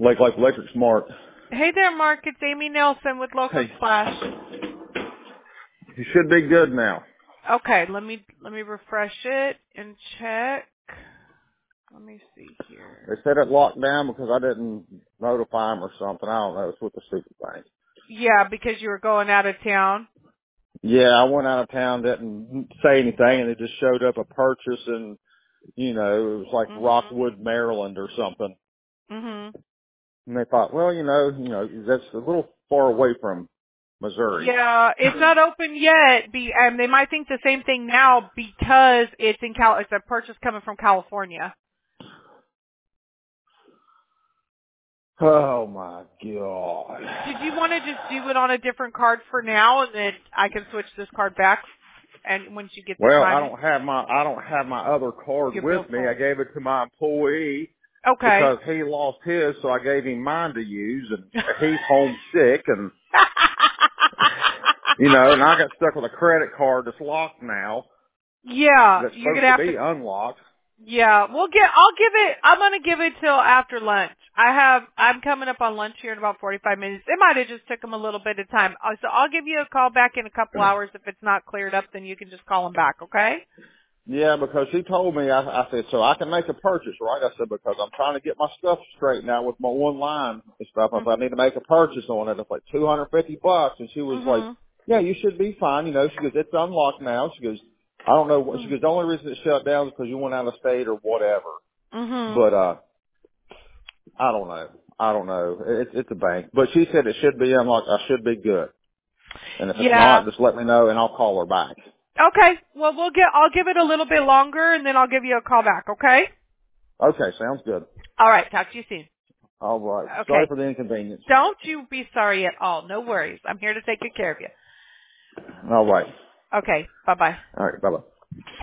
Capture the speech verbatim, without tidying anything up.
Lake Life Electric Smart. Hey there, Mark. It's Amy Nelson with Local Hey, Splash. you should be good now. Okay, let me let me refresh it and check. Let me see They here. said it locked down because I didn't notify them or something. I don't know. It's with the stupid thing. Yeah, because you were going out of town. Yeah, I went out of town, didn't say anything, and it just showed up a purchase in, you know, it was like Mhm. Rockwood, Maryland or something. Mhm. And they thought, well, you know, you know, that's a little far away from Missouri. Yeah, it's not open yet. Be and they might think the same thing now because it's in Cal. It's a purchase coming from California. Oh my God. Did you want to just do it on a different card for now, and then I can switch this card back, and once you get the Well, I time, don't have my I don't have my other card your bill with me. I phone. gave it to my employee Okay. because he lost his, so I gave him mine to use, and he's homesick, and you know, and I got stuck with a credit card that's locked now. Yeah, That's you're supposed gonna to have to. be unlocked. Yeah, we'll get. I'll give it. I'm gonna give it till after lunch. I have. I'm coming up on lunch here in about forty-five minutes. It might have just took them a little bit of time. Uh, So I'll give you a call back in a couple hours. If it's not cleared up, then you can just call them back. Okay? Yeah, because he told me, I, I said, so I can make a purchase, right? I said, because I'm trying to get my stuff straightened out with my one line and stuff. If I Mhm. need to make a purchase on it, it's like two hundred fifty bucks. And she was like, Mhm. yeah, you should be fine. You know, she goes, it's unlocked now. She goes, I don't know what, she Mhm. goes, the only reason it shut down is because you went out of state or whatever. Mhm. But, uh, I don't know. I don't know. It's, it's a bank. But she said it should be unlocked. I should be good. And if it's Yeah. not, just let me know and I'll call her back. Okay. Well, we'll get. I'll give it a little bit longer, and then I'll give you a call back. Okay? Okay, sounds good. All right. Talk to you soon. All right. Sorry Okay. for the inconvenience. Don't you be sorry at all. No worries. I'm here to take good care of you. All right. Okay. Bye bye. All right. Bye-bye.